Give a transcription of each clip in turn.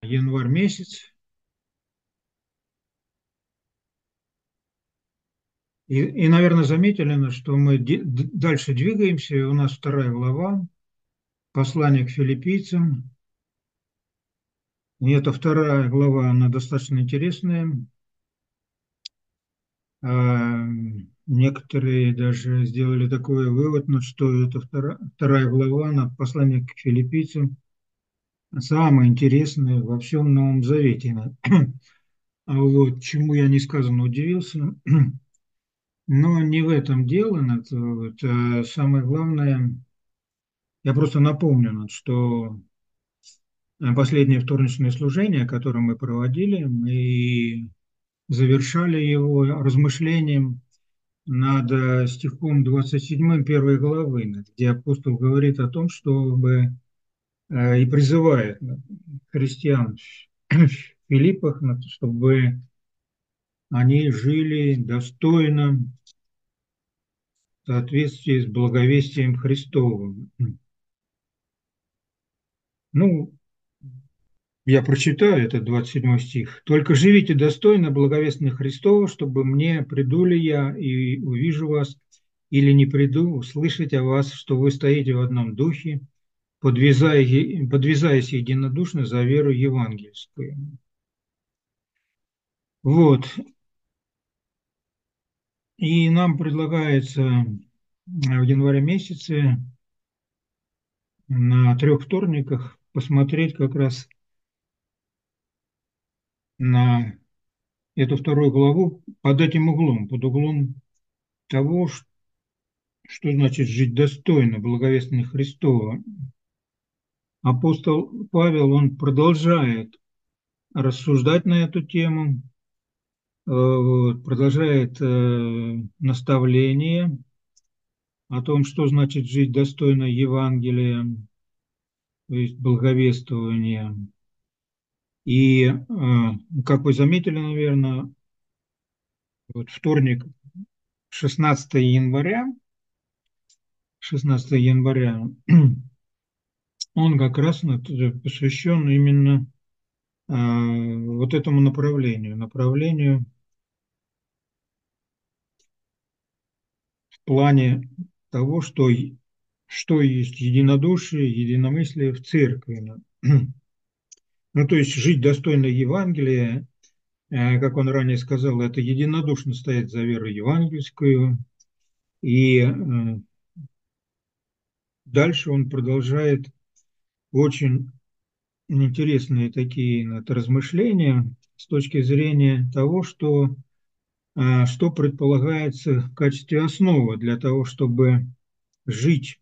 Январь месяц. Наверное, заметили, что мы дальше двигаемся. И у нас вторая глава, послание к филиппийцам. И эта вторая глава, она достаточно интересная. А, Некоторые даже сделали такой вывод, что это вторая глава, послание к филиппийцам, самая интересная во всем Новом Завете. А вот чему я несказанно удивился. Но не в этом дело. Самое главное, я просто напомню, что последнее вторничное служение, которое мы проводили, мы завершали его размышлением над стихом 27 первой главы, где апостол говорит о том, чтобы и призывает христиан в Филиппах, чтобы они жили достойно в соответствии с благовестием Христовым. Ну, я прочитаю этот 27 стих. «Только живите достойно благовестия Христова, чтобы мне, приду ли я и увижу вас, или не приду, услышать о вас, что вы стоите в одном духе, подвязаясь единодушно за веру евангельскую». Вот. И нам предлагается в январе месяце на 3 вторниках посмотреть как раз на эту вторую главу под этим углом, под углом того, что значит жить достойно благовестия Христова. Апостол Павел, он продолжает рассуждать на эту тему, продолжает наставление о том, что значит жить достойно Евангелия, то есть благовествования. И, как вы заметили, наверное, вот вторник, 16 января, 16 января, он как раз посвящен именно вот этому направлению в плане того, что есть единодушие, единомыслие в церкви. Ну, то есть жить достойно Евангелия, как он ранее сказал, это единодушно стоять за веру евангельскую. И дальше он продолжает очень интересные такие размышления с точки зрения того, что предполагается в качестве основы для того, чтобы жить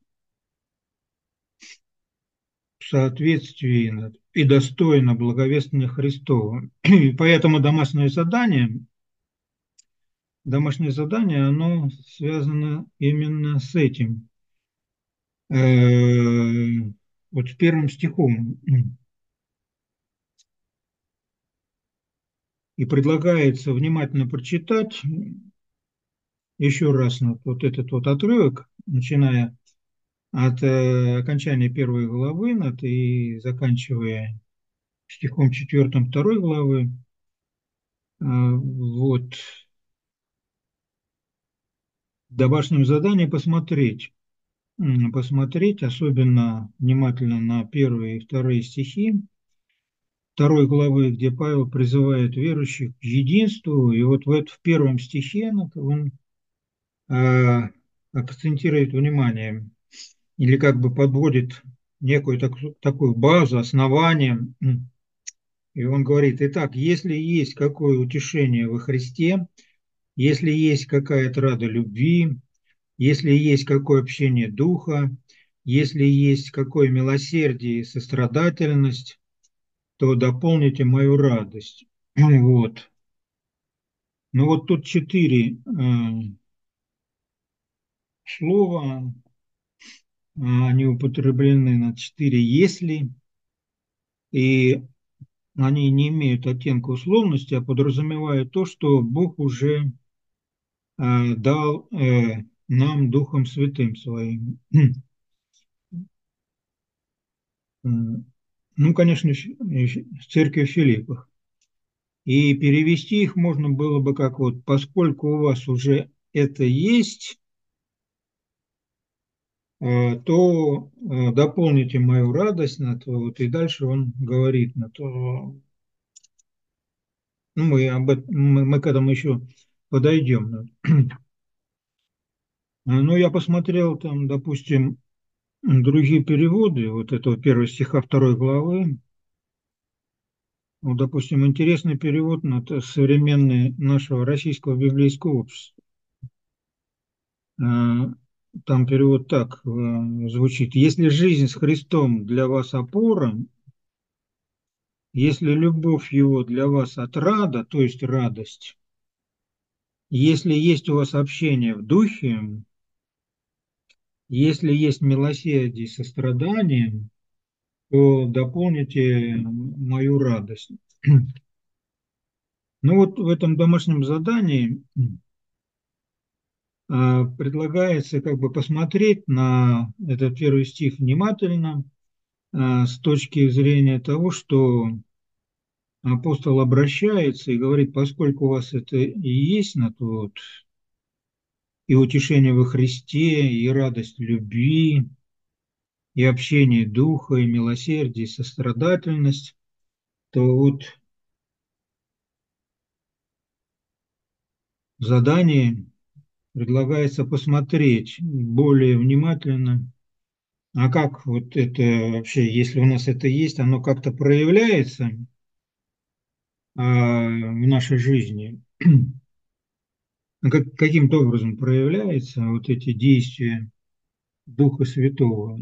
в соответствии и достойно благовестия Христова. И поэтому домашнее задание, оно связано именно с этим. Вот с первым стихом. И предлагается внимательно прочитать еще раз вот этот вот отрывок, начиная от окончания первой главы и заканчивая стихом 4 второй главы. Вот. Домашнем задании посмотреть особенно внимательно на первые и вторые стихи второй главы, где Павел призывает верующих к единству. И вот в первом стихе он э, акцентирует внимание или как бы подводит некую такую базу, основание. И он говорит: итак, если есть какое утешение во Христе, если есть какая-то рада любви, если есть какое общение духа, если есть какое милосердие и сострадательность, то дополните мою радость. Вот. Ну вот тут 4 слова, они употреблены на 4 «если», и они не имеют оттенка условности, а подразумевают то, что Бог уже дал нам Духом Святым Своим. ну, конечно, с церкви Филиппов. И перевести их можно было бы как вот, поскольку у вас уже это есть, то дополните мою радость на то, вот, и дальше он говорит на то, ну, мы к этому еще подойдем. Ну, я посмотрел там, допустим, другие переводы вот этого первого стиха второй главы. Вот, допустим, интересный перевод на современный нашего российского библейского общества. Там перевод так звучит. Если жизнь с Христом для вас опора, если любовь Его для вас отрада, то есть радость, если есть у вас общение в духе, если есть милосердие и сострадание, то дополните мою радость. Ну вот в этом домашнем задании предлагается как бы посмотреть на этот первый стих внимательно с точки зрения того, что апостол обращается и говорит, поскольку у вас это и есть на то вот, и утешение во Христе, и радость любви, и общение духа, и милосердие, и сострадательность, то вот задание предлагается посмотреть более внимательно, а как вот это вообще, если у нас это есть, оно как-то проявляется в нашей жизни, каким-то образом проявляются вот эти действия Духа Святого.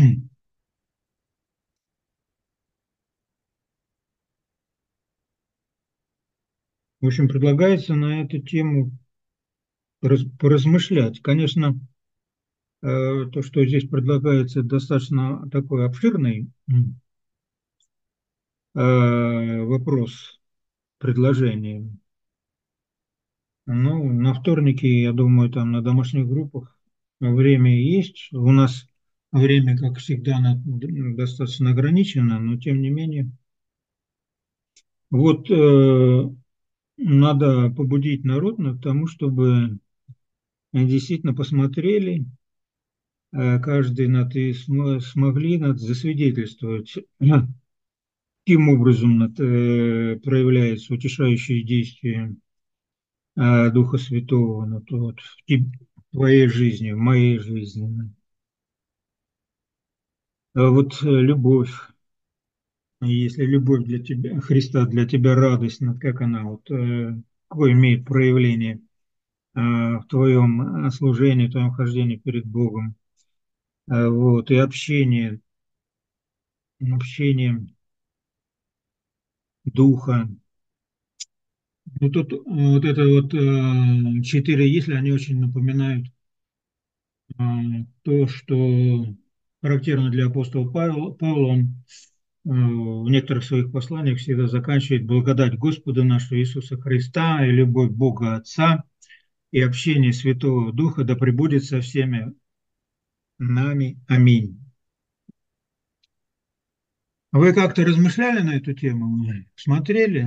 В общем, предлагается на эту тему поразмышлять. Конечно, то, что здесь предлагается, достаточно такой обширный вопрос, предложение. Ну, на вторнике, я думаю, там на домашних группах время есть. У нас время, как всегда, достаточно ограничено, но тем не менее. Вот надо побудить народ к тому, чтобы действительно посмотрели, каждый смогли засвидетельствовать, каким образом проявляется утешающее действие Духа Святого вот, в твоей жизни, в моей жизни. Вот любовь, если любовь для тебя, Христа для тебя радость, как она, вот, какое имеет проявление в твоем служении, в твоем хождении перед Богом, вот, и общение Духа. Ну, тут вот это вот четыре «если», они очень напоминают то, что характерно для апостола Павла. Он в некоторых своих посланиях всегда заканчивает «Благодать Господа нашего Иисуса Христа и любовь Бога Отца и общение Святого Духа да пребудет со всеми нами. Аминь». Вы как-то размышляли на эту тему? Смотрели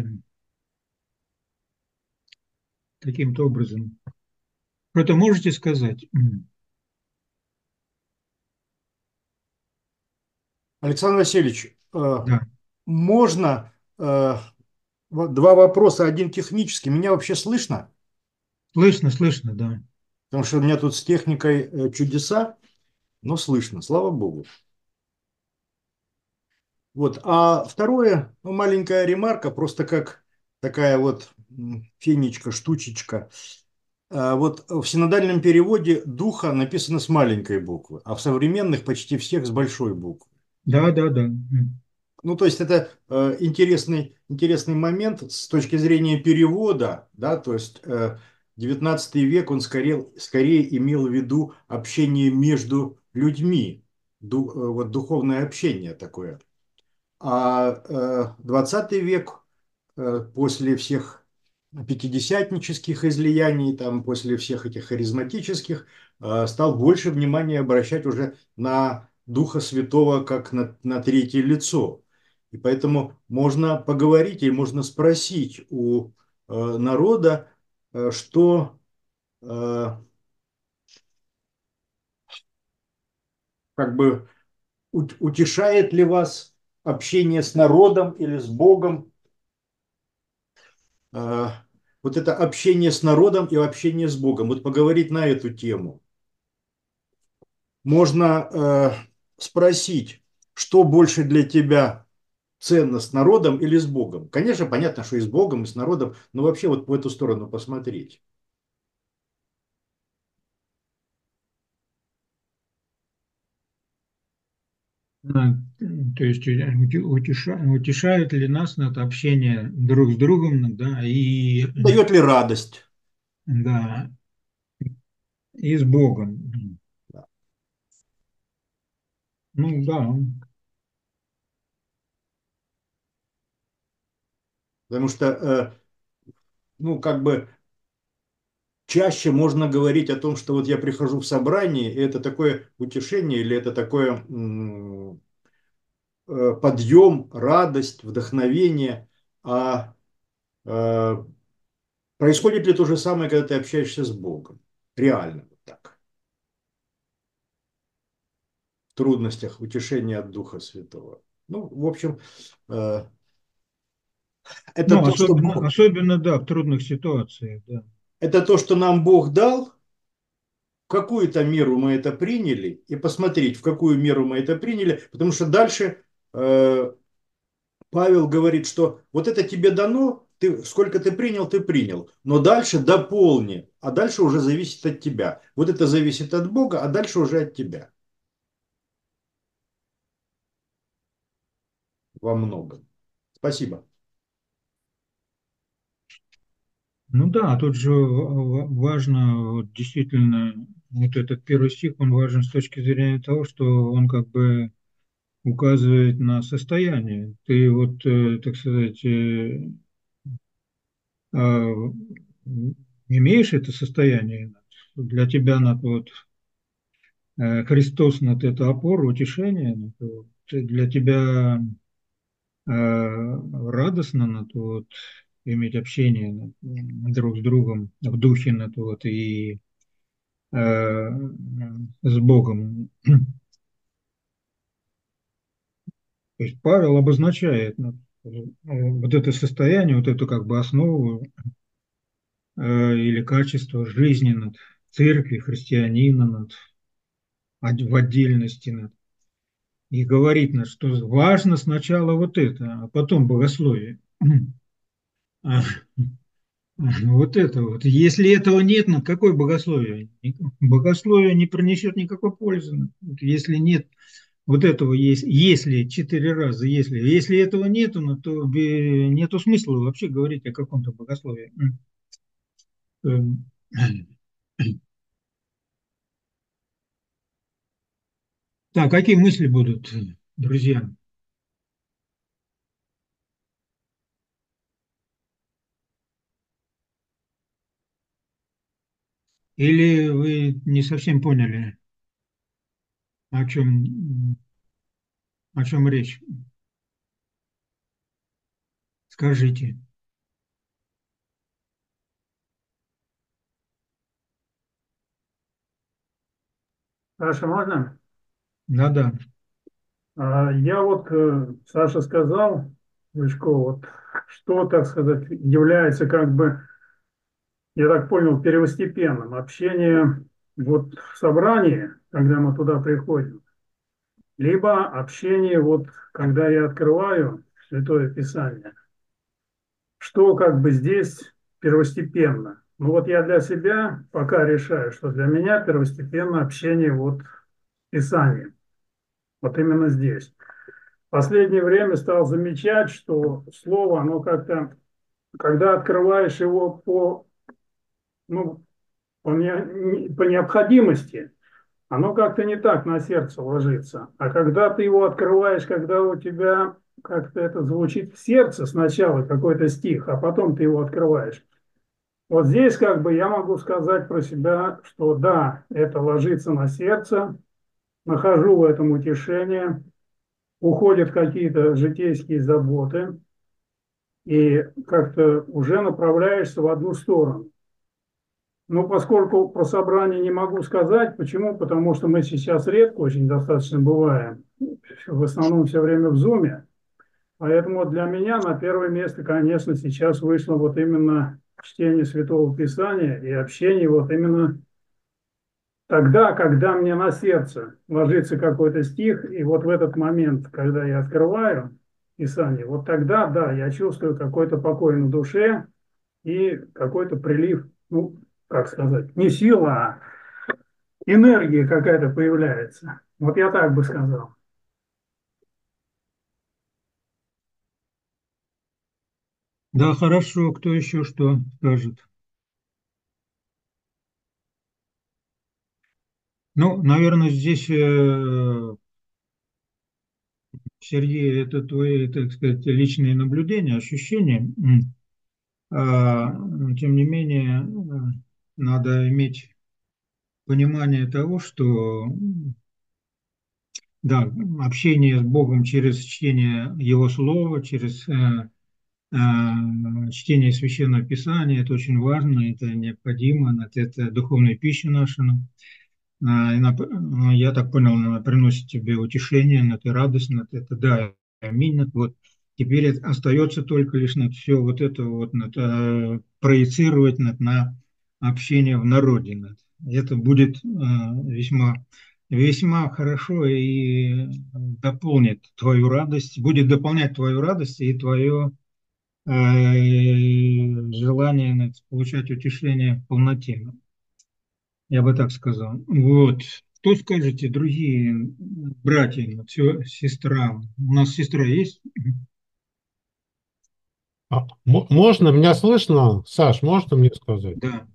каким-то образом? Что-то можете сказать? Александр Васильевич, Да. можно два вопроса, один технический. Меня вообще слышно? Слышно, слышно, да. Потому что у меня тут с техникой чудеса, но слышно, слава богу. Вот. А второе, ну, маленькая ремарка, просто как такая вот фенечка, штучечка. Вот в синодальном переводе «духа» написано с маленькой буквы, а в современных почти всех с большой буквы. Да, да, да. Ну, то есть это интересный момент с точки зрения перевода, да, то есть XIX век, он скорее имел в виду общение между людьми, вот духовное общение такое. А XX век, после всех пятидесятнических излияний, там, после всех этих харизматических, стал больше внимания обращать уже на Духа Святого как на третье лицо. И поэтому можно поговорить и можно спросить у народа, что как бы утешает ли вас общение с народом или с Богом. э, вот это общение с народом и общение с Богом. Вот поговорить на эту тему. Можно спросить, что больше для тебя ценно, с народом или с Богом. Конечно, понятно, что и с Богом, и с народом, но вообще вот в эту сторону посмотреть. А, То есть утешает ли нас это общение друг с другом, да, Дает ли радость? да, и с Богом. Да. Ну да, Потому что, ну, как бы чаще можно говорить о том, что вот я прихожу в собрание, и это такое утешение, или это такое подъем, радость, вдохновение. А э, происходит ли то же самое, когда ты общаешься с Богом? Реально вот так. В трудностях, утешение от Духа Святого. Ну, в общем, э, это ну то, что особенно, да, в трудных ситуациях, да. это то, что нам Бог дал, в какую-то меру мы это приняли, и посмотреть, в какую меру мы это приняли, потому что дальше Павел говорит, что вот это тебе дано, ты, сколько ты принял, но дальше дополни, а дальше уже зависит от тебя. Вот это зависит от Бога, а дальше уже от тебя во многом. Спасибо. Ну да, тут же важно, вот действительно, вот этот первый стих, он важен с точки зрения того, что он как бы указывает на состояние. Ты вот, так сказать, а, имеешь это состояние, для тебя надо вот Христос над это опора, утешение, вот, для тебя радостно над вот иметь общение друг с другом в духе над вот и с Богом. То есть Павел обозначает вот это состояние, вот эту как бы основу или качество жизни над церкви, христианина над, в отдельности над. И говорит нам, что важно сначала вот это, а потом богословие. А, Вот это вот. Если этого нет, ну какое богословие? Богословие не принесет никакой пользы. Вот если нет вот этого, есть, если 4 раза, если этого нету, ну, то нету смысла вообще говорить о каком-то богословии. Эм, Так, какие мысли будут, друзья? Или вы не совсем поняли, о чем, о чем речь? Скажите. Саша, можно? Да-да. Я вот, Саша сказал, Лешко, вот что, так сказать, является как бы, я так понял, первостепенным. Общение вот в собрании, когда мы туда приходим, либо общение вот, когда я открываю Святое Писание. Что как бы здесь первостепенно? Ну вот я для себя пока решаю, что для меня первостепенно общение вот с Писанием. Вот именно здесь. В последнее время стал замечать, что слово, оно как-то, когда открываешь его ну, по необходимости, оно как-то не так на сердце ложится. А когда ты его открываешь, когда у тебя как-то это звучит в сердце сначала какой-то стих, а потом ты его открываешь. Вот здесь как бы я могу сказать про себя, что да, это ложится на сердце, нахожу в этом утешение, уходят какие-то житейские заботы, и как-то уже направляешься в одну сторону. Ну, поскольку про собрание не могу сказать, почему? Потому что мы сейчас редко очень достаточно бываем, в основном все время в Зуме. Поэтому для меня на первое место, конечно, сейчас вышло вот именно чтение Святого Писания и общение вот именно тогда, когда мне на сердце ложится какой-то стих, и вот в этот момент, когда я открываю Писание, вот тогда, да, я чувствую какой-то покой на душе и какой-то прилив, ну, как сказать, не сила, а энергия какая-то появляется. Вот я так бы сказал. Да, хорошо. Кто еще что скажет? Ну, наверное, здесь, Сергей, это твои, так сказать, личные наблюдения, ощущения. Тем не менее, надо иметь понимание того, что, да, общение с Богом через чтение Его Слова, через чтение Священного Писания, это очень важно, это необходимо, это духовная пища наша. Я так понял, она приносит тебе утешение, ты радость, это да, аминь. Вот. Теперь остается только лишь все вот это вот проецировать на общение в народе. Это будет весьма, весьма хорошо и дополнит твою радость, будет дополнять твою радость и твое желание получать утешение в полноте. Я бы так сказал. Вот. Что скажете, другие братья, сестра? У нас сестра есть? Можно? Меня слышно? Саш, можно мне сказать? Да.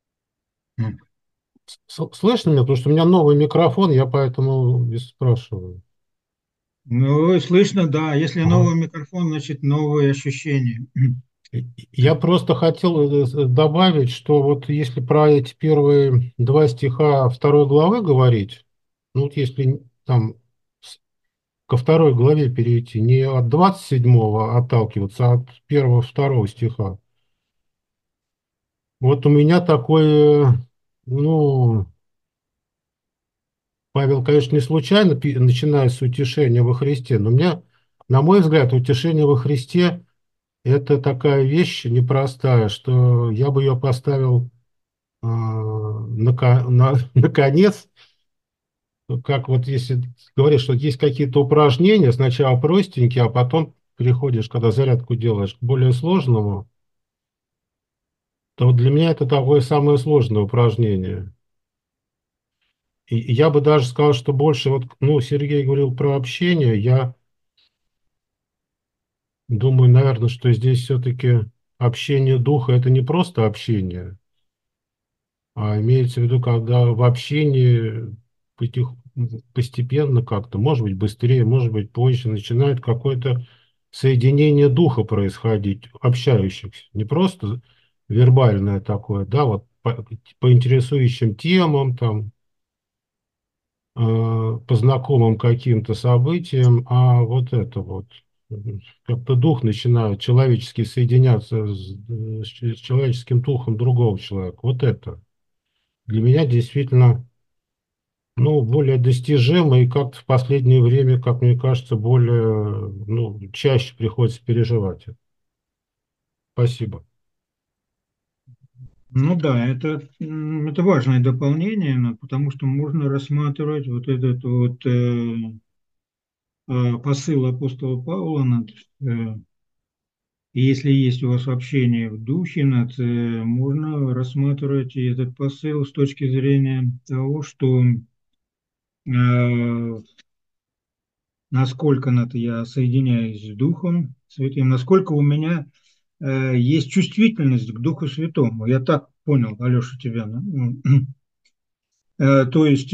Слышно меня? Потому что у меня новый микрофон, я поэтому и спрашиваю. Ну, слышно, да. Если Ага. новый микрофон, значит, новые ощущения. Я просто хотел добавить, что вот если про эти первые два стиха второй главы говорить, ну вот если там ко второй главе перейти, не от 27-го отталкиваться, а от первого, второго стиха. Вот у меня такое, ну, Павел, конечно, не случайно начинает с утешения во Христе, но мне, на мой взгляд, утешение во Христе – это такая вещь непростая, что я бы ее поставил наконец, как вот если говоришь, что есть какие-то упражнения, сначала простенькие, а потом переходишь, когда зарядку делаешь, к более сложному, то вот для меня это такое самое сложное упражнение. И я бы даже сказал, что больше, вот, ну, Сергей говорил про общение, я думаю, наверное, что здесь все-таки общение духа – это не просто общение, а имеется в виду, когда в общении постепенно как-то, может быть, быстрее, может быть, позже, начинает какое-то соединение духа происходить, общающихся. Не просто вербальное такое, да, вот по интересующим темам, там, по знакомым каким-то событиям, а вот это вот как-то дух начинает человечески соединяться с человеческим духом другого человека. Вот это для меня действительно, ну, более достижимо и как-то в последнее время, как мне кажется, более, ну, чаще приходится переживать это. Спасибо. Ну да, это важное дополнение, потому что можно рассматривать вот этот вот посыл апостола Павла, и если есть у вас общение в духе, можно рассматривать и этот посыл с точки зрения того, что насколько я соединяюсь с Духом Святым, насколько у меня есть чувствительность к Духу Святому. Я так понял, Алеша, тебя. То есть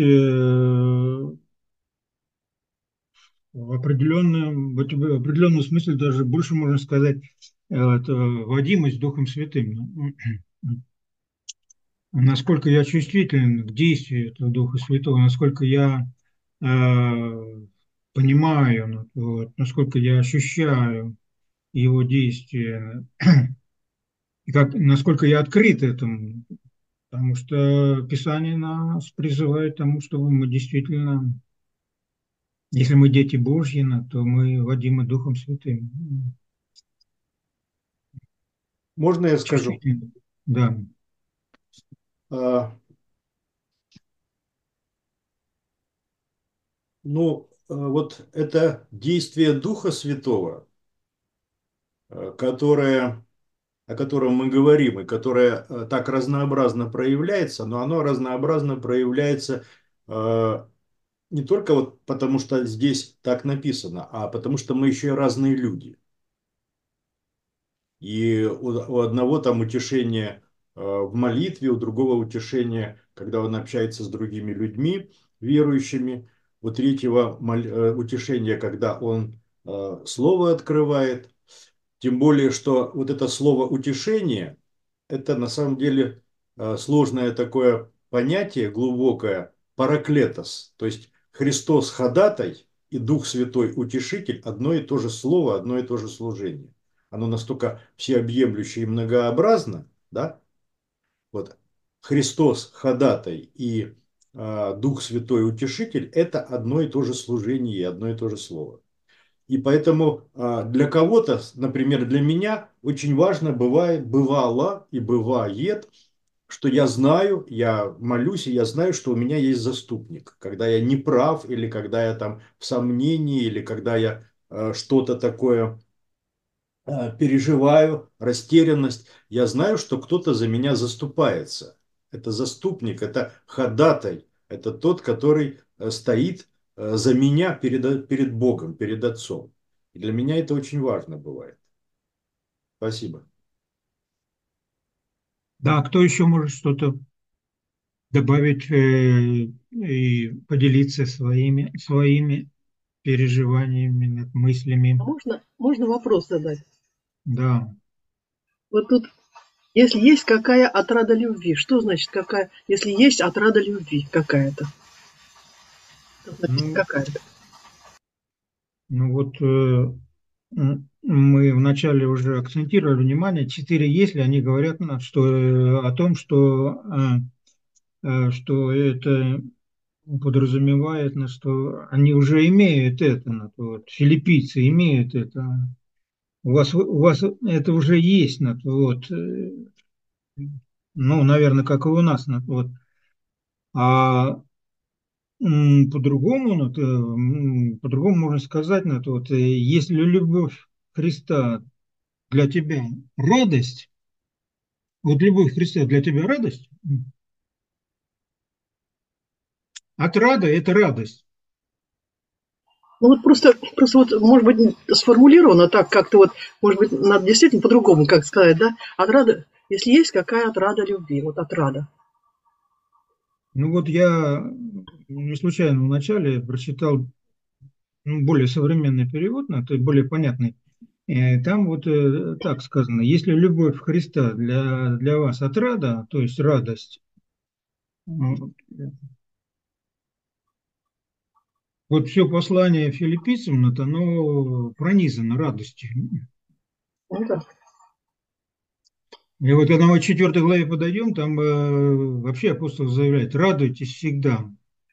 в определенном смысле даже больше можно сказать, это водимость Духом Святым. Насколько я чувствителен к действию этого Духа Святого, насколько я понимаю, вот, насколько я ощущаю его действия, и насколько я открыт этому. Потому что Писание нас призывает к тому, чтобы мы действительно, если мы дети Божьи, то мы водимы Духом Святым. Можно я скажу? Чувствительно. Да. А, вот это действие Духа Святого, которое, о котором мы говорим, и которое так разнообразно проявляется, но оно разнообразно проявляется не только вот потому, что здесь так написано, а потому что мы еще и разные люди. И у одного там утешение в молитве, у другого утешение, когда он общается с другими людьми, верующими, у третьего утешение, когда он слово открывает. Тем более, что вот это слово утешение, это на самом деле сложное такое понятие, глубокое, параклетос. То есть Христос ходатай и Дух Святой утешитель одно и то же слово, одно и то же служение. Оно настолько всеобъемлющее и многообразно, да? Вот Христос ходатай и Дух Святой утешитель – это одно и то же служение и одно и то же слово. И поэтому для кого-то, например, для меня очень важно бывало и бывает, что я знаю, я молюсь, и я знаю, что у меня есть заступник. Когда я не прав, или когда я там в сомнении, или когда я что-то такое переживаю, растерянность, я знаю, что кто-то за меня заступается. Это заступник, это ходатай, это тот, который стоит за меня перед Богом, перед Отцом. И для меня это очень важно бывает. Спасибо. Да, кто еще может что-то добавить и поделиться своими переживаниями, мыслями? А можно вопрос задать? Да. Вот тут, если есть какая отрада любви, что значит какая, если есть отрада любви какая-то? Что значит Ну, какая-то? ну вот мы вначале уже акцентировали внимание, 4 если, они говорят что, о том, что это подразумевает, что они уже имеют это, вот, филиппийцы имеют это. У вас это уже есть, вот, ну, наверное, как и у нас, вот. А по-другому, по-другому можно сказать, вот, если любовь Христа для тебя радость, вот любовь Христа для тебя радость, отрада – это радость. Ну вот просто вот, может быть, сформулировано так, как-то вот, может быть, надо действительно по-другому, как сказать, да? Отрада, если есть какая отрада любви, вот отрада. Ну вот я не случайно вначале прочитал более современный перевод, то есть более понятный. Там вот так сказано: если любовь Христа для вас отрада, то есть радость, вот все послание филиппийцам, оно пронизано радостью. Ну да. И вот когда мы к 4 главе подойдем, там вообще апостол заявляет: радуйтесь всегда.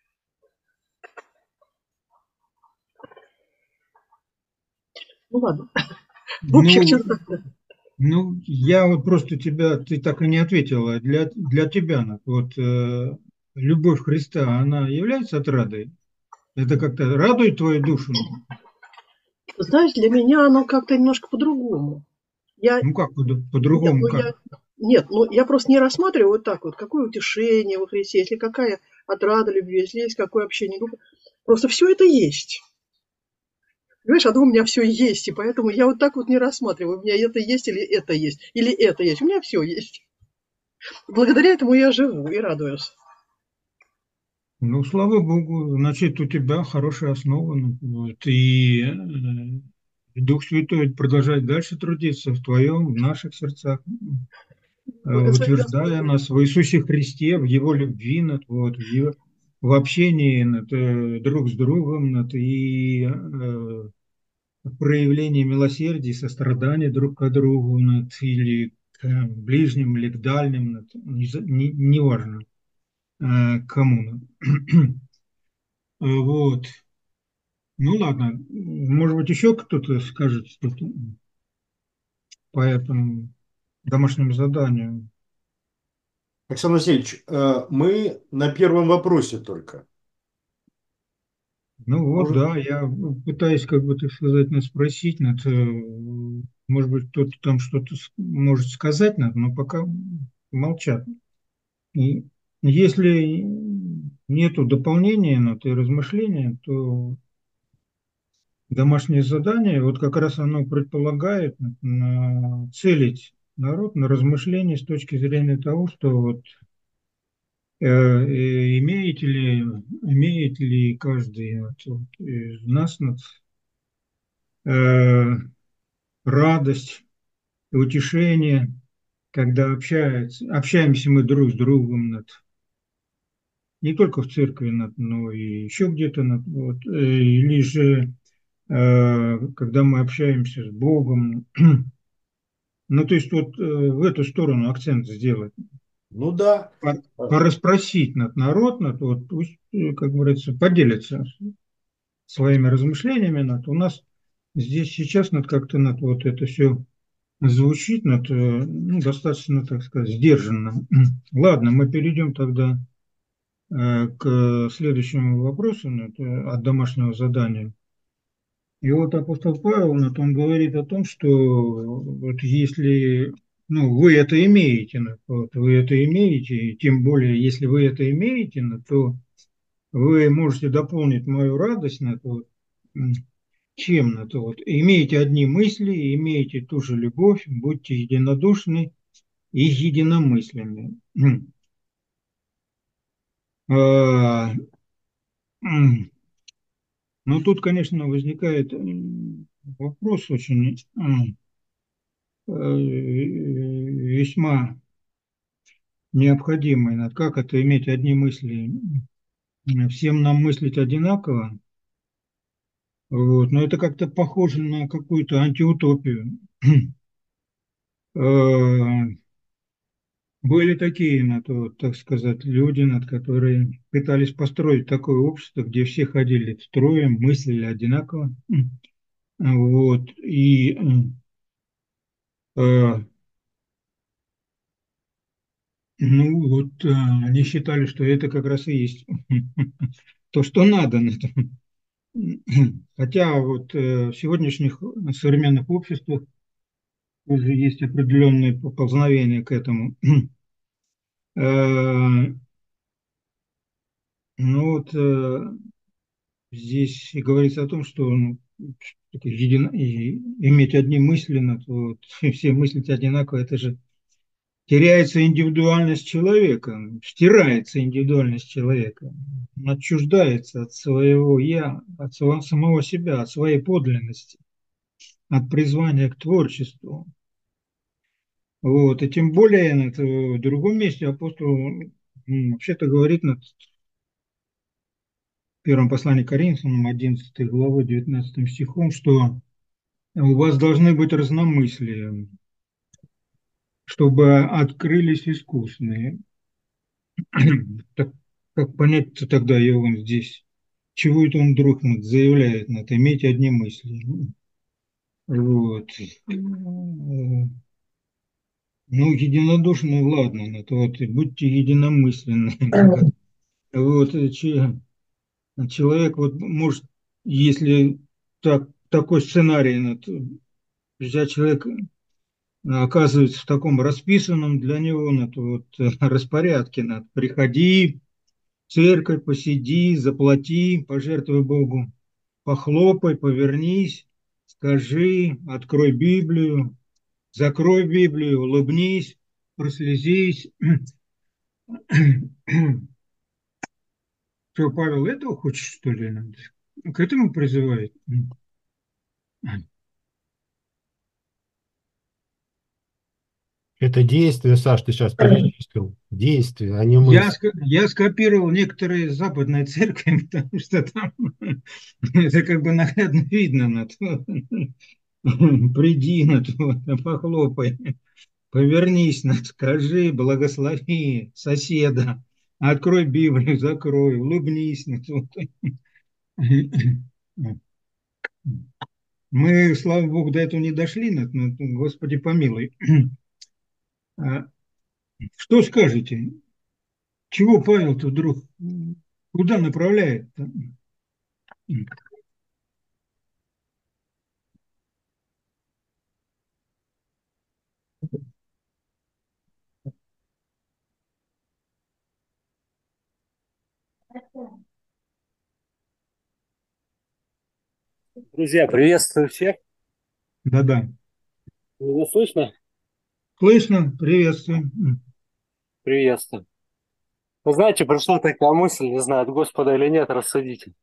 Ну ладно. В общих чертах, да. Ну, я вот просто ты так и не ответила. Для тебя, вот любовь Христа, она является отрадой? Это как-то радует твою душу? Знаешь, для меня оно как-то немножко по-другому. Я, Ну как нет, по-другому, как? я просто не рассматриваю вот так вот, какое утешение во Христе, если какая отрада любви, если есть какое общение духа. Просто все это есть. Понимаешь, оно у меня все есть, и поэтому я вот так вот не рассматриваю. У меня это есть или это есть, или это есть. У меня все есть. Благодаря этому я живу и радуюсь. Ну, слава Богу, значит, у тебя хорошая основа. Вот, и Дух Святой продолжает дальше трудиться в твоем, в наших сердцах, Благослови Господь. утверждая нас в Иисусе Христе, в Его любви, вот, в общении друг с другом и проявлении милосердия, сострадания друг к другу или к ближним, или к дальним, неважно кому. Вот. Ну ладно, может быть, еще кто-то скажет что-то по этому домашнему заданию. Александр Васильевич, мы на первом вопросе только. Ну вот, Может, да, я пытаюсь, как бы, так сказать, спросить, может быть, кто-то там что-то может сказать, но пока молчат. И если нету дополнения и размышления, то домашнее задание, вот как раз оно предполагает целить народ на размышление с точки зрения того, что вот имеет ли каждый из нас э, радость и утешение, когда общаемся мы друг с другом, не только в церкви, но и еще где-то, или же когда мы общаемся с Богом. Ну, то есть вот в эту сторону акцент сделать. ну да. Порасспросить народ, вот пусть, как говорится, поделится своими размышлениями. У нас здесь сейчас как-то вот это все звучит достаточно, так сказать, сдержанно. Ладно, мы перейдем тогда к следующему вопросу от домашнего задания. И вот апостол Павел, он говорит о том, что вот если вы это имеете, вы это имеете, и тем более, если вы это имеете, то вы можете дополнить мою радость м, чем имеете одни мысли, имеете ту же любовь, будьте единодушны и единомысленны. А, м, Ну, тут, конечно, возникает вопрос очень весьма необходимый. Как это иметь одни мысли? Всем нам мыслить одинаково, вот, но это как-то похоже на какую-то антиутопию. Были такие, так сказать, люди, которые пытались построить такое общество, где все ходили строем, мыслили одинаково. Вот, и э, они считали, что это как раз и есть то, что надо. Хотя вот в сегодняшних современных обществах уже есть определенные поползновения к этому. Э, Ну вот здесь и говорится о том, что такое иметь одни мысли, все мыслить одинаково, это же теряется индивидуальность человека, стирается индивидуальность человека, он отчуждается от своего «я», от самого себя, от своей подлинности, от призвания к творчеству. Вот. И тем более в другом месте апостол вообще-то говорит первом послании к Коринфянам, 11 главы, 19 стихом, что у вас должны быть разномыслия, чтобы открылись искусные. Так, как понять тогда его здесь? Чего это он вдруг заявляет иметь одни мысли? Вот. Ну, единодушно, ладно, и будьте единомысленны. Вот, человек может, если такой сценарий, взять человека оказывается в таком расписанном для него распорядке. Приходи в церковь, посиди, заплати, пожертвуй Богу, похлопай, повернись, скажи, открой Библию, закрой Библию, улыбнись, прослезись. Что, Павел, этого хочешь, что ли? К этому призывает? Это действие, Саш, ты сейчас перечислил. Действие, а не мысль. Я скопировал некоторые западные церкви, потому что там это как бы наглядно видно на то. Приди на то, похлопай, повернись, скажи, благослови соседа, открой Библию, закрой, улыбнись. Мы, слава Богу, до этого не дошли, Господи помилуй. А что скажете? Чего Павел-то вдруг, куда направляет? Друзья, приветствую всех. Да-да. Меня слышно? Слышно? Приветствую. Приветствую. Вы знаете, пришла такая мысль, не знаю, от Господа или нет, рассудите.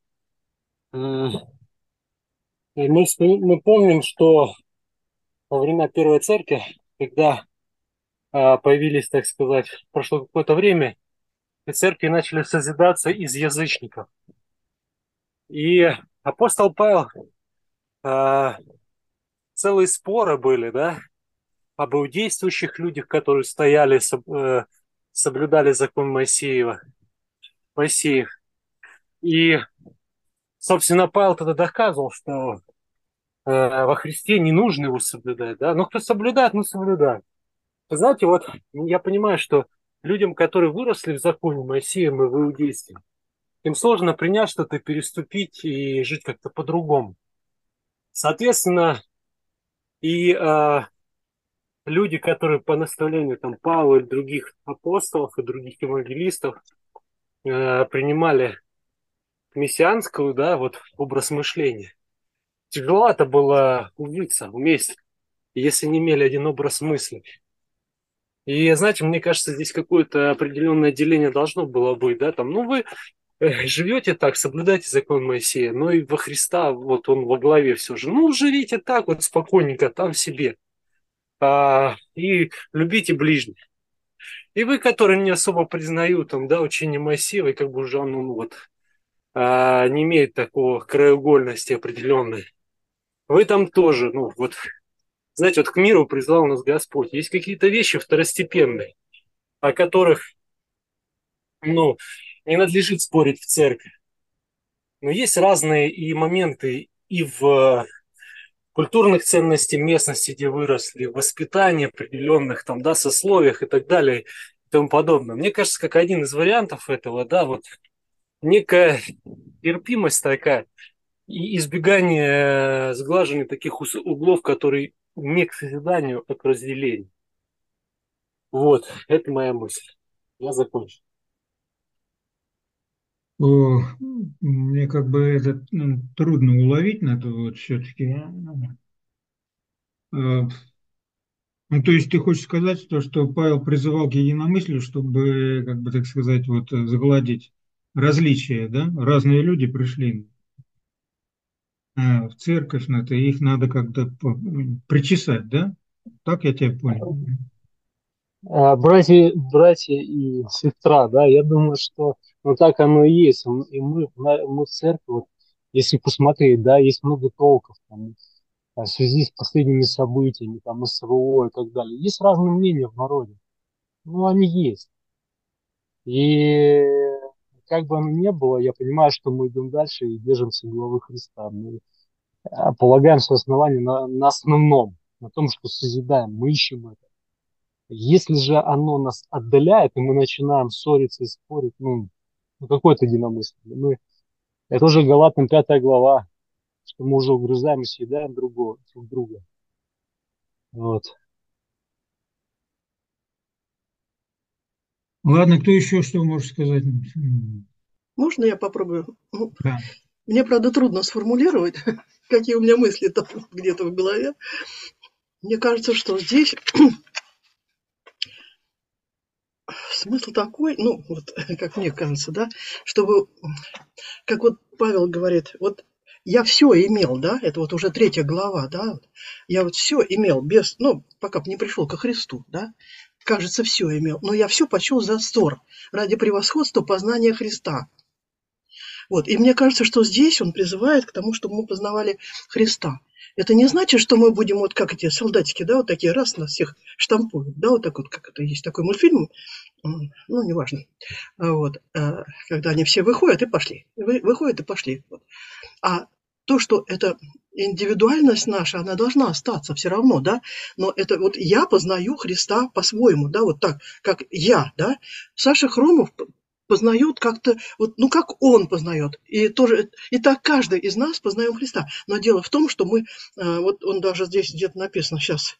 И мы помним, что во времена Первой Церкви, когда появились, так сказать, прошло какое-то время, и церкви начали созидаться из язычников. И апостол Павел, а, целые споры были, да, об иудействующих людях, которые стояли, соблюдали закон Моисеев. И, собственно, Павел тогда доказывал, что во Христе не нужно его соблюдать, да, но кто соблюдает, ну соблюдает. Вы знаете, вот я понимаю, что людям, которые выросли в законе Моисеем и в иудействе, им сложно принять что-то, переступить и жить как-то по-другому. Соответственно, и люди, которые по наставлению там Павла и других апостолов и других евангелистов принимали мессианскую, да, вот образ мышления, тяжеловато было ужиться вместе, если не имели один образ мысли. И, знаете, мне кажется, здесь какое-то определенное деление должно было быть, да, там, ну, вы живете так, соблюдайте закон Моисея, но и во Христа, вот он во главе все же, ну, живите так вот спокойненько, там себе, и любите ближних. И вы, которые не особо признают, там, да, учение Моисея, и как бы уже оно, ну, вот, не имеет такого краеугольности определенной, вы там тоже, ну, вот, знаете, вот к миру призвал нас Господь. Есть какие-то вещи второстепенные, о которых, ну, не надлежит спорить в церкви. Но есть разные и моменты и в культурных ценностях местности, где выросли, в воспитании определенных, там, да, сословиях и так далее и тому подобное. Мне кажется, как один из вариантов этого, да, вот некая терпимость такая и избегание сглаживания таких углов, которые не к созиданию, а к разделению. Вот, это моя мысль. Я закончил. Мне как бы это трудно уловить, надо вот все-таки. Ну, то есть ты хочешь сказать, то, что Павел призывал к единомыслию, чтобы, как бы так сказать, вот загладить различия, да? Разные люди пришли в церковь, на это, их надо как-то причесать, да? Так я тебя понял. Братья и сестра, да, я думаю, что ну, так оно и есть. И мы в церкви, вот, если посмотреть, да, есть много толков там, в связи с последними событиями, там, СВО и так далее. Есть разные мнения в народе. Ну, они есть. И как бы оно ни было, я понимаю, что мы идем дальше и держимся главы Христа. Мы полагаемся основании на основном, на том, что созидаем, мы ищем это. Если же оно нас отдаляет, и мы начинаем ссориться и спорить, ну какое-то единомыслие. Это уже Галатам 5 глава, что мы уже угрызаем и съедаем друг друга. Вот. Ладно, кто еще что может сказать? Можно я попробую? Ну, Да. мне, правда, трудно сформулировать, какие у меня мысли там где-то в голове. Мне кажется, что здесь смысл такой, ну, вот, как мне кажется, да, чтобы, как вот Павел говорит, вот я все имел, да, это вот уже 3 глава, да, я вот все имел без, ну, пока не пришел ко Христу, да, кажется, все имел, но я все почел за ссор ради превосходства познания Христа. Вот, и мне кажется, что здесь он призывает к тому, чтобы мы познавали Христа. Это не значит, что мы будем вот как эти солдатики, да, вот такие, раз нас всех штампуют, да, вот так вот, как это есть такой мультфильм, ну, неважно, вот, когда они все выходят и пошли, выходят и пошли. Вот. А то, что это индивидуальность наша, она должна остаться все равно, да, но это вот я познаю Христа по-своему, да, вот так, как я, да. Саша Хромов познает как-то, вот, ну, как он познает. И тоже, и так каждый из нас познаем Христа. Но дело в том, что мы, вот он даже здесь где-то написано сейчас,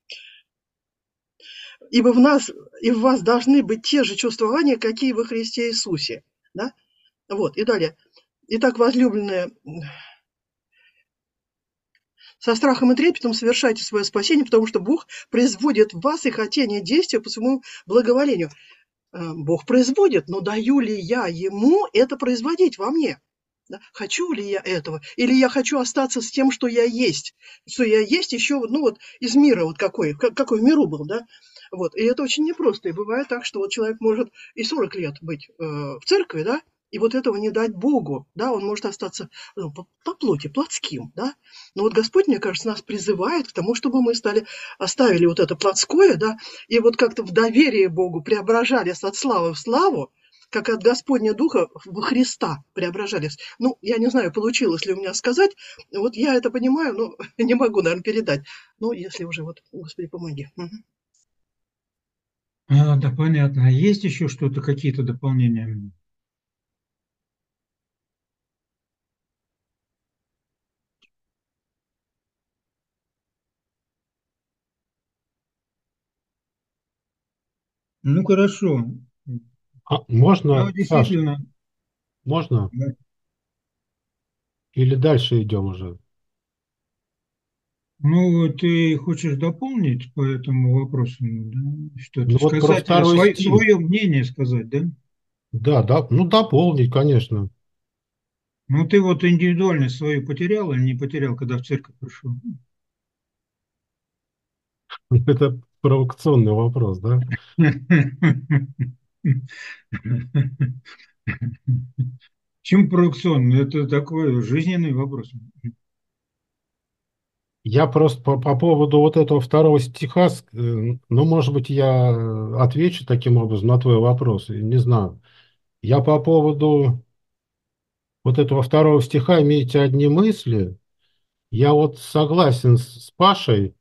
ибо в нас и в вас должны быть те же чувствования, какие во Христе Иисусе. Да? Вот, и далее. Итак, возлюбленные, со страхом и трепетом совершайте свое спасение, потому что Бог производит в вас и хотение действия по своему благоволению. Бог производит, но даю ли я Ему это производить во мне? Да? Хочу ли я этого? Или я хочу остаться с тем, что я есть? Что я есть еще, ну вот, из мира, вот какой в миру был, да? Вот, и это очень непросто. И бывает так, что вот человек может и 40 лет быть в церкви, да, и вот этого не дать Богу, да, он может остаться по плоти, плотским, да. Но вот Господь, мне кажется, нас призывает к тому, чтобы мы оставили вот это плотское, да, и вот как-то в доверии Богу преображались от славы в славу, как от Господня Духа в Христа преображались. Ну, я не знаю, получилось ли у меня сказать, вот я это понимаю, но не могу, наверное, передать. Ну, если уже вот, Господи, помоги. Да, понятно. А есть еще что-то, какие-то дополнения? Ну, хорошо. Можно, Вот Саш, действительно, можно? да. Или дальше идем уже? Ну, ты хочешь дополнить по этому вопросу, да? Что-то Ну вот про сказать, второй стих. свое мнение сказать, да? Да, да, ну дополнить, конечно. Ну, ты вот индивидуальность свою потерял или не потерял, когда в церковь пришел? Это провокационный вопрос, да? Чем провокационный? Это такой жизненный вопрос. Я просто по поводу вот этого второго стиха, ну, может быть, я отвечу таким образом на твой вопрос, не знаю. Я по поводу вот этого второго стиха имеете одни мысли. Я вот согласен с Пашей.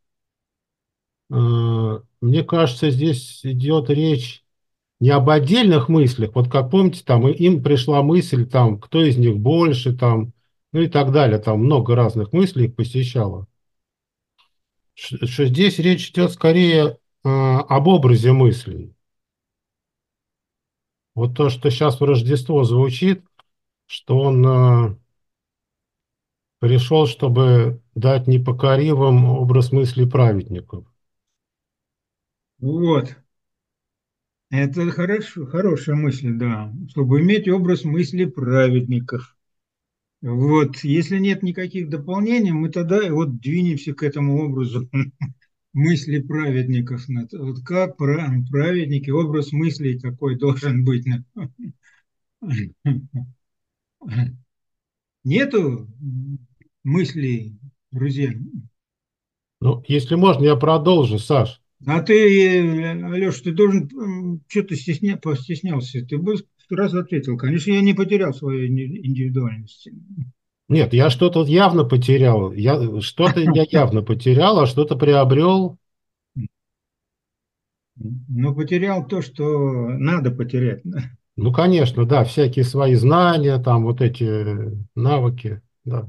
Мне кажется, здесь идет речь не об отдельных мыслях. Вот как помните, там им пришла мысль, там, кто из них больше, там, ну и так далее. Там много разных мыслей их посещало. Что здесь речь идет скорее об образе мыслей. Вот то, что сейчас в Рождество звучит, что он пришел, чтобы дать непокоривым образ мыслей праведников. Вот. Это хорошо, хорошая мысль, да. Чтобы иметь образ мысли праведников. Вот. Если нет никаких дополнений, мы тогда вот двинемся к этому образу мысли праведников. Вот как праведники, образ мыслей какой должен быть. Нету мыслей, друзья? Ну, если можно, я продолжу, Саш. А ты, Алеш, ты должен, что ты постеснялся? Ты бы сразу ответил. Конечно, я не потерял свою индивидуальность. Нет, я что-то явно потерял. Что-то я явно потерял, а что-то приобрел. Но потерял то, что надо потерять. Ну, конечно, да, всякие свои знания, там вот эти навыки, да.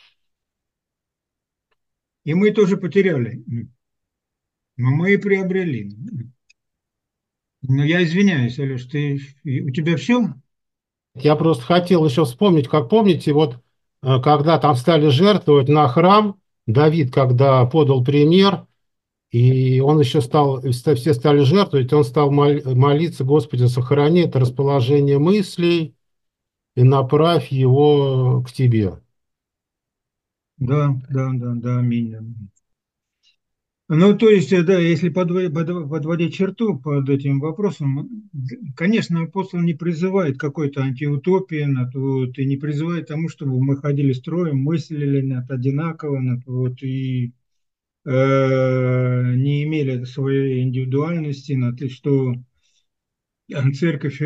И мы тоже потеряли. Но мы и приобрели. Но я извиняюсь, Алеш, у тебя все? Я просто хотел еще вспомнить, как помните, вот когда там стали жертвовать на храм, Давид, когда подал пример, и он еще все стали жертвовать, он стал молиться: Господи, сохрани это расположение мыслей и направь его к Тебе. Да, да, да, да, аминь. Ну, то есть, да, если подводить черту под этим вопросом, конечно, апостол не призывает к какой-то антиутопии, вот, и не призывает к тому, чтобы мы ходили строем, мыслили одинаково, вот, и не имели своей индивидуальности, и что церковь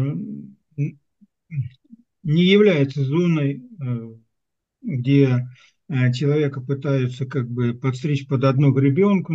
не является зоной, где человека пытаются как бы подстричь под одну гребенку,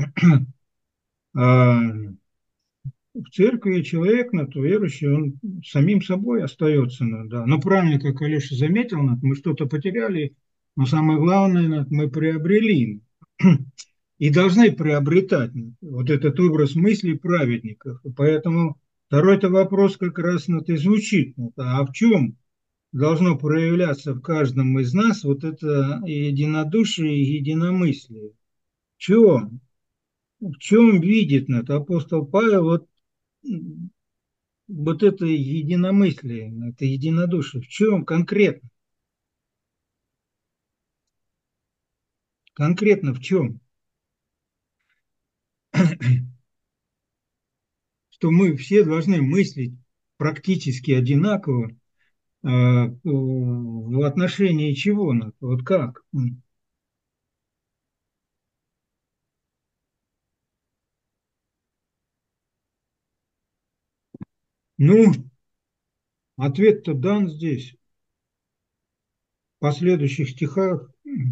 а в церкви человек, верующий, он самим собой остается. Да. Но правильно, как Алеша заметил, мы что-то потеряли, но самое главное, мы приобрели и должны приобретать вот этот образ мыслей праведников. И поэтому второй-то вопрос как раз и звучит. А в чем должно проявляться в каждом из нас вот это единодушие и единомыслие? В чем? В чем видит апостол Павел вот это единомыслие, это единодушие? В чем конкретно? Конкретно в чем? Что мы все должны мыслить практически одинаково, в отношении чего? Вот как? Ну, ответ-то дан здесь, в последующих стихах.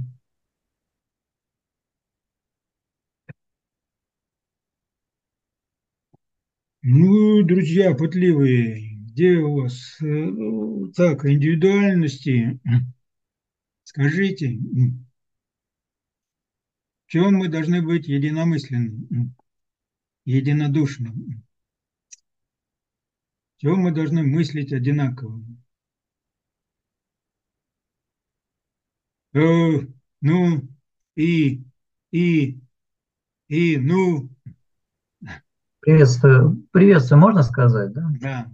Ну, друзья пытливые, где у вас так, индивидуальности? Скажите, в чем мы должны быть единомысленны, единодушны? В чем мы должны мыслить одинаково? Э, ну, и, и, ну, Приветствую. Приветствую, можно сказать, да? да.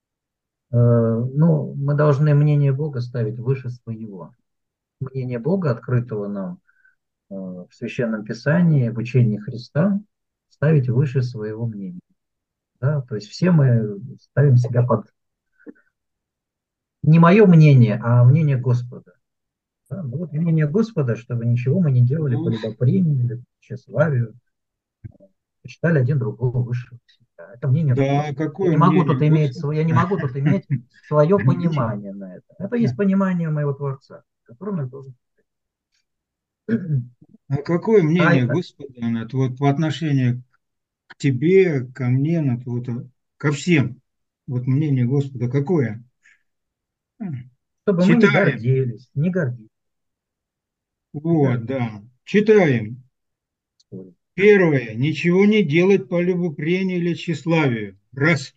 Ну, мы должны мнение Бога ставить выше своего. Мнение Бога, открытого нам в Священном Писании, в учении Христа, ставить выше своего мнения. Да? То есть все мы ставим себя под не мое мнение, а мнение Господа. Да? Ну, вот мнение Господа, чтобы ничего мы не делали по любопрению или по тщеславию, почитали один другого выше себя. Это мнение Да, Господа. какое мнение Господа? Я не могу тут иметь свое понимание на это. Это есть понимание моего Творца, которым я должен. А какое А мнение это, Господа вот по отношению к тебе, ко мне, вот, ко всем? Вот мнение Господа какое? чтобы мы не Читаем. гордились, не гордились. Вот, да. Читаем. Первое. Ничего не делать по любопрению или тщеславию. Раз.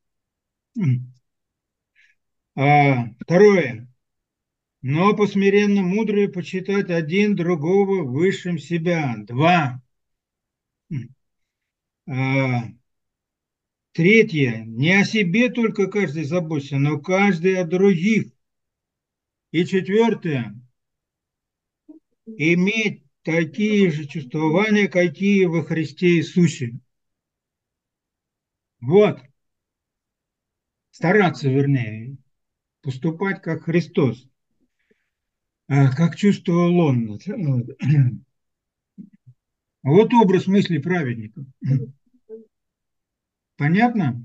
Второе. Но посмиренно мудрые почитать один другого высшим себя. Два. Третье. Не о себе только каждый заботится, но каждый о других. И четвертое. Иметь такие же чувствования, какие во Христе Иисусе. Вот. Стараться, вернее, поступать как Христос, как чувствовал Он. Вот образ мысли праведников. Понятно?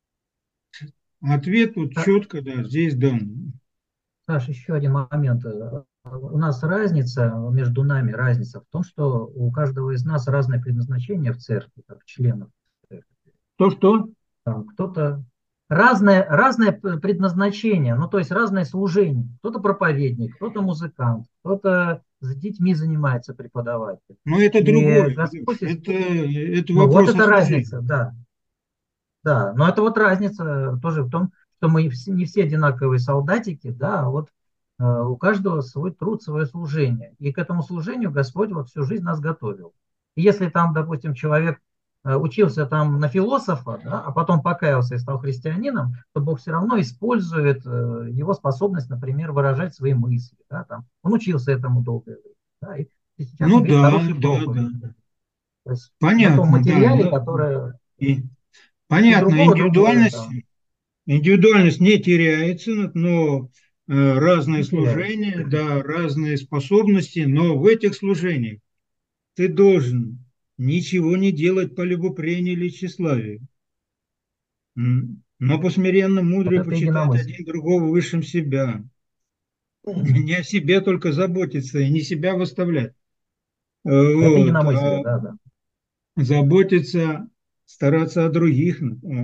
Ответ вот четко, да, здесь дан. Саш, еще один момент. У нас разница, между нами разница в том, что у каждого из нас разное предназначение в церкви, как членов церкви. Что? Там кто-то разное предназначение, ну то есть разное служение. Кто-то проповедник, кто-то музыкант, кто-то с детьми занимается, преподаватель. Но это И другое. Господь, Это ну вот вопрос о это служении. разница, да. Да, но это вот разница тоже в том, что мы не все одинаковые солдатики, да, а вот у каждого свой труд, свое служение. И к этому служению Господь вот всю жизнь нас готовил. И если там, допустим, человек учился там на философа, да, а потом покаялся и стал христианином, то Бог все равно использует его способность, например, выражать свои мысли. Да, там. Он учился этому долгое время. Да, и сейчас он Ну говорит да, хорошую да, проповедь. да. То есть на том Понятно, да. материале, Ну, который и, у понятно, другого другое, индивидуальность, да, индивидуальность не теряется, но разные не теряется. служения, да, разные способности, но в этих служениях ты должен ничего не делать по любопрению или тщеславию, но посмиренно Вот мудрый это почитать единомыслие. один другого высшим себя, не о себе только заботиться и не себя выставлять. Это Вот, единомыслие, а да, да. заботиться, стараться о других.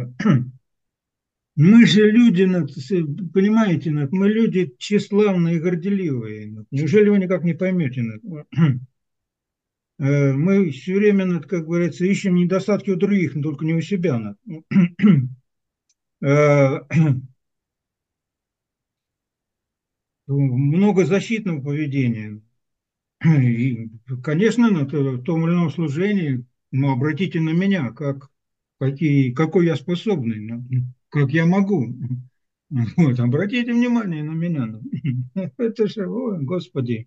Мы же люди, понимаете, мы люди тщеславные и горделивые. Неужели вы никак не поймете? Мы все время, как говорится, ищем недостатки у других, но только не у себя. Э, Много защитного поведения. И, конечно, в том или ином служении, но обратите на меня, какой я способный, как я могу. Вот, обратите внимание на меня. Это же, ой, Господи.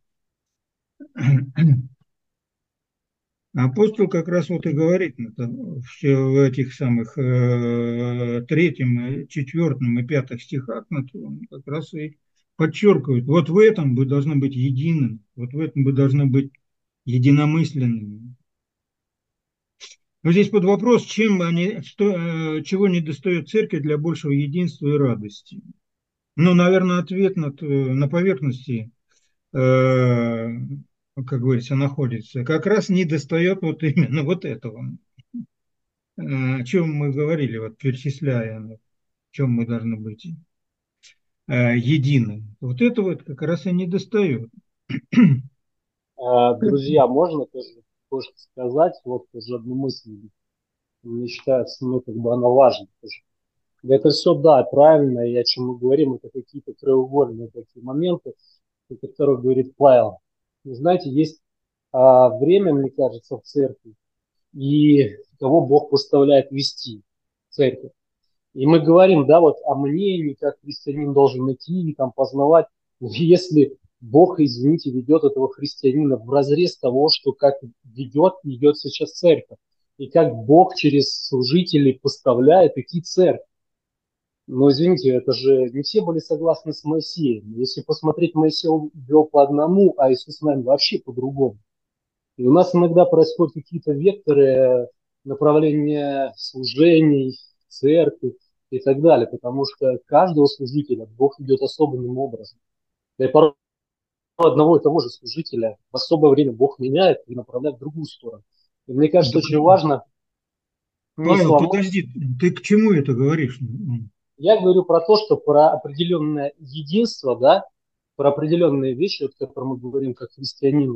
Апостол как раз вот и говорит, все в этих самых третьем, четвертом и пятых стихах, он как раз и подчеркивает, вот в этом вы должны быть единым, вот в этом вы должны быть единомысленными. Но здесь под вопрос, чего не достает церкви для большего единства и радости. Ну, наверное, ответ на поверхности, как говорится, находится. Как раз не достает вот именно вот этого. О чем мы говорили, вот перечисляя, в чем мы должны быть едины. Вот это вот как раз и не достает. Друзья, можно тоже кое-что сказать? Вот тоже одну мысль. Мне считается, ну, как бы она важна тоже. Да, это все, да, правильно, и о чем мы говорим, это какие-то краеугольные такие моменты, о которых говорит Павел. Вы знаете, есть время, мне кажется, в церкви, и кого Бог поставляет вести церковь. И мы говорим, да, вот о мнении, как христианин должен идти, там, познавать. Если Бог, извините, ведет этого христианина в разрез того, что как ведет сейчас церковь, и как Бог через служителей поставляет идти церковь. Но, извините, это же не все были согласны с Моисеем. Если посмотреть, Моисей вел по одному, а Иисус с нами вообще по-другому. И у нас иногда происходят какие-то векторы направления служений, церкви и так далее, потому что каждого служителя Бог ведет особенным образом. И порой одного и того же служителя в особое время Бог меняет и направляет в другую сторону. И мне кажется, Да, очень важно не Павел, сломать. подожди, ты к чему это говоришь? Я говорю про то, что про определенное единство, да, про определенные вещи, о которых мы говорим как христианин,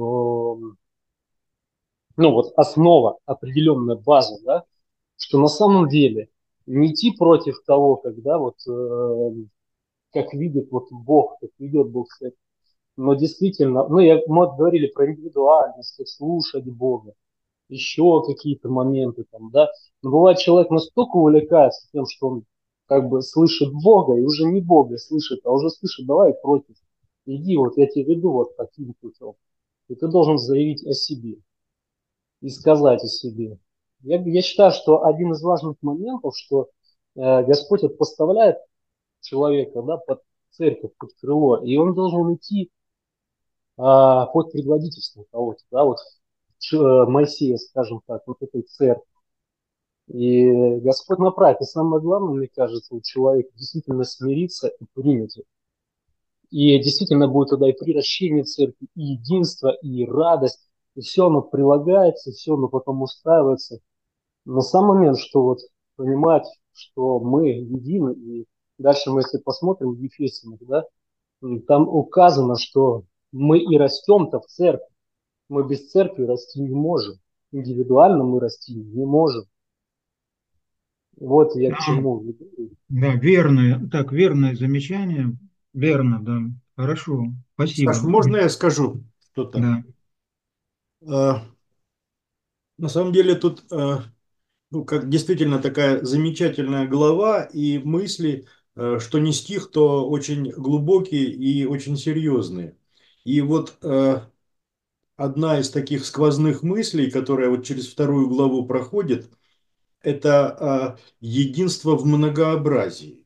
ну вот основа, определенная база, да, что на самом деле не идти против того, когда вот как видит вот Бог, как ведет Бог, но действительно, ну мы говорили про индивидуальность, как слушать Бога, еще какие-то моменты там, да, но бывает человек настолько увлекается тем, что он как бы слышит Бога и уже не Бога слышит, а уже слышит, давай против, иди, вот я тебе веду вот таким путем, и ты должен заявить о себе и сказать о себе. Я считаю, что один из важных моментов, что Господь вот поставляет человека, да, под церковь, под крыло, и он должен идти под предводительством кого-то, да, вот Моисея, скажем так, вот этой церкви. И Господь направит. И самое главное, мне кажется, у человека действительно смириться и принять это. И действительно будет тогда и приращение церкви, и единство, и радость, и все оно прилагается, все оно потом устраивается. Но сам момент, что вот понимать, что мы едины, и дальше мы, если посмотрим в Ефесянах, да, там указано, что мы и растем-то в церкви. Мы без церкви расти не можем. Индивидуально мы расти не можем. Вот я к Да, чему веду. да, верное замечание, верно, да, хорошо, Саш, спасибо. можно я скажу что-то? Да, На самом деле тут Ну, как действительно такая замечательная глава и мысли, что не стих, то очень глубокие и очень серьезные. И вот одна из таких сквозных мыслей, которая вот через вторую главу проходит, это единство в многообразии.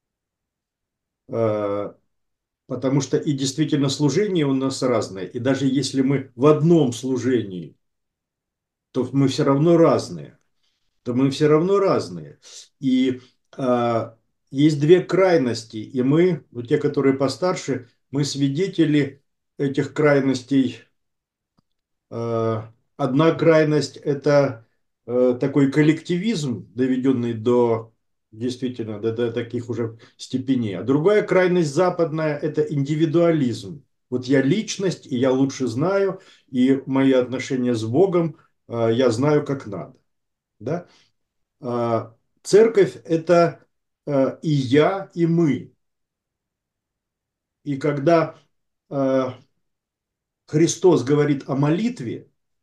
Э, Потому что и действительно служение у нас разное. И даже если мы в одном служении, то мы все равно разные. То мы все равно разные. И а, есть две крайности. И мы, вот те, которые постарше, мы свидетели этих крайностей. Одна крайность – это такой коллективизм, доведенный до действительно до таких уже степеней. А другая крайность западная – это индивидуализм. Вот я личность, и я лучше знаю, и мои отношения с Богом я знаю как надо. Да? Церковь – это и я, и мы. И когда Христос говорит о молитве,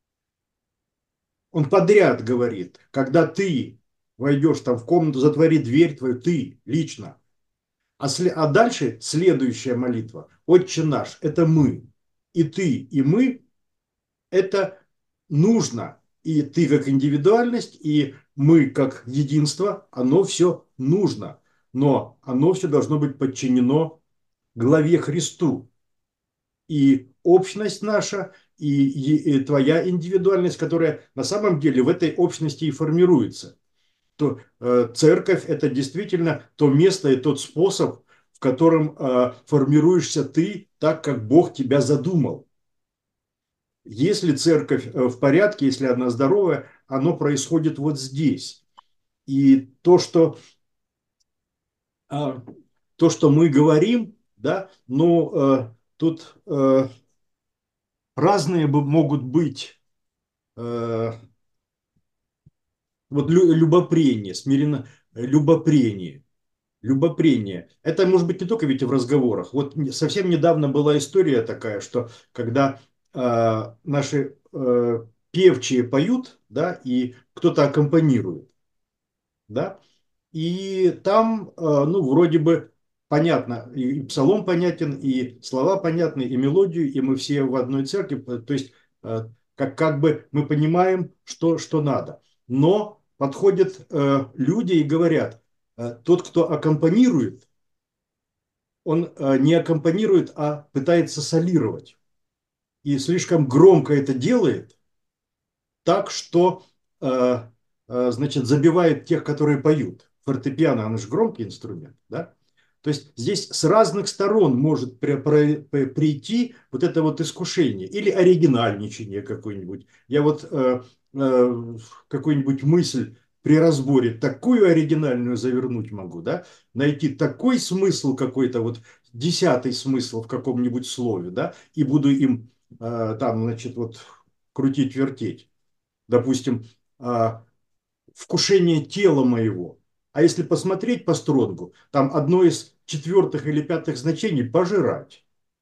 он подряд говорит, когда ты войдешь там в комнату, затвори дверь твою, ты лично. А дальше следующая молитва. Отче наш, это мы. И ты, и мы, это нужно. И ты как индивидуальность, и мы как единство, оно все нужно. Но оно все должно быть подчинено главе Христу. И общность наша, и твоя индивидуальность, которая на самом деле в этой общности и формируется. То церковь – это действительно то место и тот способ, в котором формируешься ты так, как Бог тебя задумал. Если церковь в порядке, если она здоровая, оно происходит вот здесь. И а, то, что мы говорим, да, но тут разные могут быть вот любопрение, смиренно любопрение. Любопрение. Это может быть не только ведь и в разговорах. Вот совсем недавно была история такая, что когда наши певчие поют, да, и кто-то аккомпанирует, да, и там, ну, вроде бы понятно, и псалом понятен, и слова понятны, и мелодию, и мы все в одной церкви, то есть как бы мы понимаем, что надо. Но подходят люди и говорят, тот, кто аккомпанирует, он не аккомпанирует, а пытается солировать. И слишком громко это делает, так что значит, забивает тех, которые поют. Фортепиано, оно же громкий инструмент, да? То есть здесь с разных сторон может прийти вот это вот искушение или оригинальничание какое-нибудь. Я вот какую-нибудь мысль при разборе такую оригинальную завернуть могу, да? Найти такой смысл какой-то, вот десятый смысл в каком-нибудь слове, да? И буду им там, значит, вот крутить-вертеть. Допустим, вкушение тела моего. А если посмотреть по Стронгу, там одно из четвертых или пятых значений – пожирать.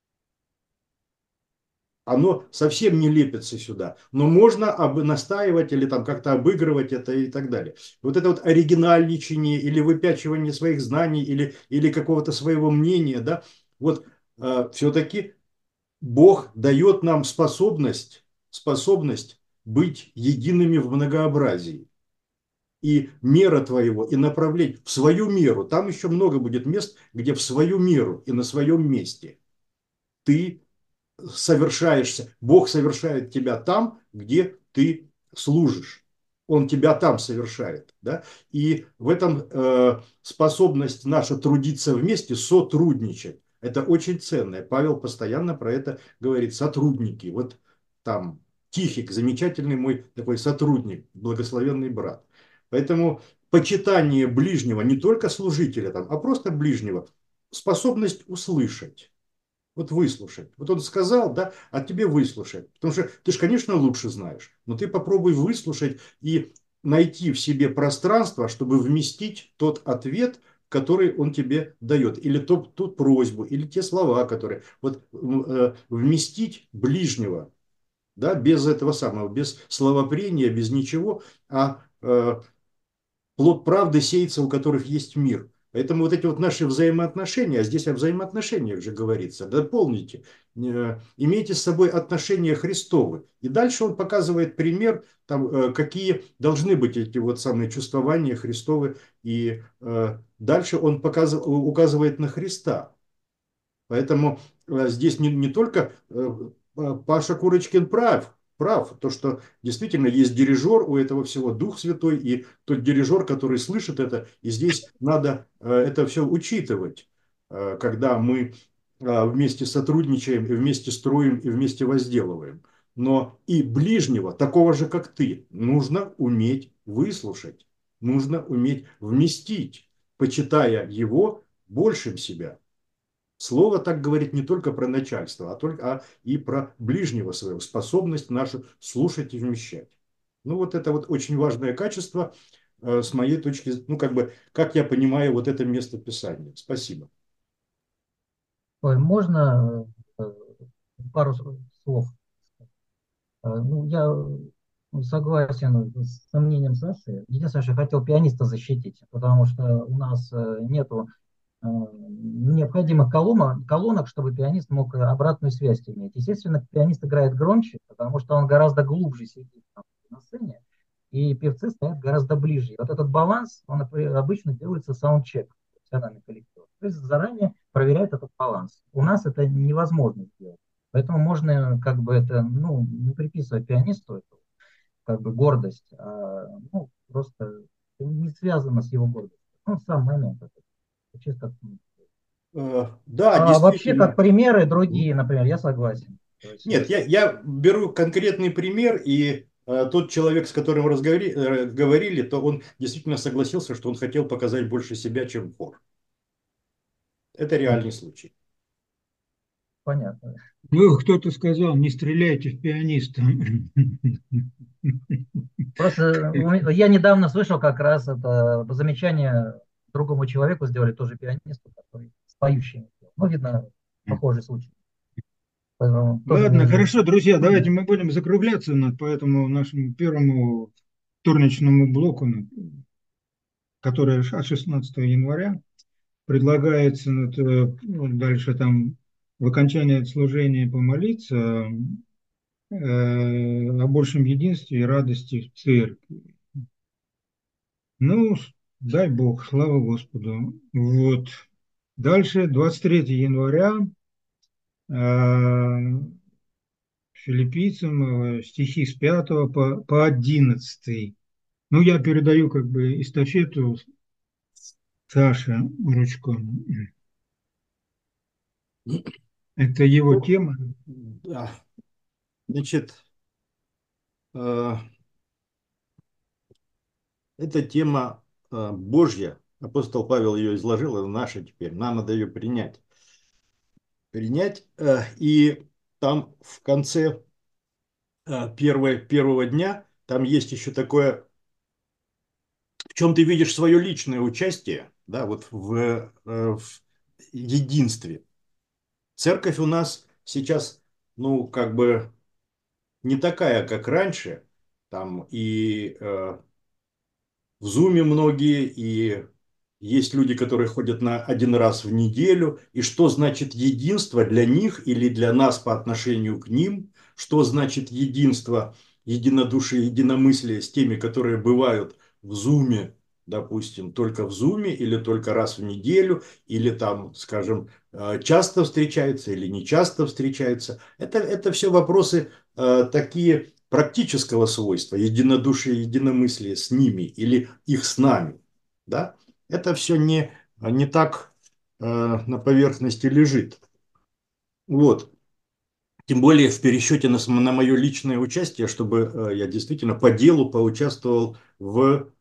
Оно совсем не лепится сюда. Но можно настаивать или там как-то обыгрывать это и так далее. Вот это вот оригинальничание или выпячивание своих знаний или какого-то своего мнения, да, вот все-таки Бог дает нам способность быть едиными в многообразии. И мера твоего, и направление в свою меру. Там еще много будет мест, где в свою меру и на своем месте ты совершаешься. Бог совершает тебя там, где ты служишь. Он тебя там совершает. Да? И в этом способность наша трудиться вместе, сотрудничать. Это очень ценное. Павел постоянно про это говорит. Сотрудники. Вот там Тихик, замечательный мой такой сотрудник, благословенный брат. Поэтому почитание ближнего, не только служителя, там, а просто ближнего, способность услышать. Вот выслушать. Вот он сказал, да, а тебе выслушать. Потому что ты же, конечно, лучше знаешь. Но ты попробуй выслушать и найти в себе пространство, чтобы вместить тот ответ, который он тебе дает. Или ту просьбу, или те слова, которые... Вот вместить ближнего, да, без этого самого, без словопрения, без ничего, а плод правды сеется, у которых есть мир. Поэтому вот эти вот наши взаимоотношения, а здесь о взаимоотношениях же говорится, дополните, имейте с собой отношения Христовы. И дальше он показывает пример, там, какие должны быть эти вот самые чувствования Христовы. И дальше он указывает на Христа. Поэтому здесь не только Паша Курочкин прав, то, что действительно есть дирижер у этого всего, Дух Святой, и тот дирижер, который слышит это, и здесь надо это все учитывать, когда мы вместе сотрудничаем, и вместе строим, и вместе возделываем. Но и ближнего, такого же, как ты, нужно уметь выслушать, нужно уметь вместить, почитая его большим себя. Слово так говорит не только про начальство, а и про ближнего своего, способность нашу слушать и вмещать. Ну, вот это вот очень важное качество с моей точки, ну, как бы, как я понимаю, вот это место Писания. Спасибо. Ой, можно пару слов? Ну, я согласен с мнением Саши. Единственное, что я хотел пианиста защитить, потому что у нас нету необходимых колонок, чтобы пианист мог обратную связь иметь. Естественно, пианист играет громче, потому что он гораздо глубже сидит там на сцене, и певцы стоят гораздо ближе. И вот этот баланс, он обычно делается саундчек профессиональный коллектив. То есть заранее проверяет этот баланс. У нас это невозможно сделать. Поэтому можно как бы это, ну, не приписывать пианисту эту как бы гордость, а ну, просто не связано с его гордостью. Ну, сам момент этот. Чисто. Да, А вообще, как действительно. примеры другие, например, я согласен. То есть, Нет, я беру конкретный пример, и тот человек, с которым говорили, то он действительно согласился, что он хотел показать больше себя, чем хор. Это реальный случай. понятно. Ну, кто-то сказал, не стреляйте в пианиста. Просто я недавно слышал как раз это замечание другому человеку сделали, тоже пианисту, который с поющим. Ну, видно, похожий случай. Поэтому тоже Ладно, мнение. хорошо, друзья, давайте мы будем закругляться по этому нашему первому вторничному блоку, который от 16 января. Предлагается ну, дальше там в окончании служения помолиться о большем единстве и радости в церкви. Ну, дай Бог, слава Господу. Вот. Дальше, 23 января, филиппийцам стихи с 5 по 11. Ну, я передаю как бы эстафету Саше Ручко. Это его Ну, тема. да. Значит, э, эта тема Божья. Апостол Павел ее изложил, это наша теперь. Нам надо ее принять. И там в конце первого дня, там есть еще такое, в чем ты видишь свое личное участие, да, вот в единстве. Церковь у нас сейчас, ну, как бы не такая, как раньше. Там и в Зуме многие, и есть люди, которые ходят на один раз в неделю. И что значит единство для них или для нас по отношению к ним? Что значит единство, единодушие, единомыслие с теми, которые бывают в Зуме, допустим, только в Зуме или только раз в неделю, или там, скажем, часто встречаются или не часто встречаются. Это все вопросы такие практического свойства, единодушие, единомыслие с ними или их с нами, да, это все не так на поверхности лежит. Вот. Тем более в пересчете на мое личное участие, чтобы я действительно по делу поучаствовал в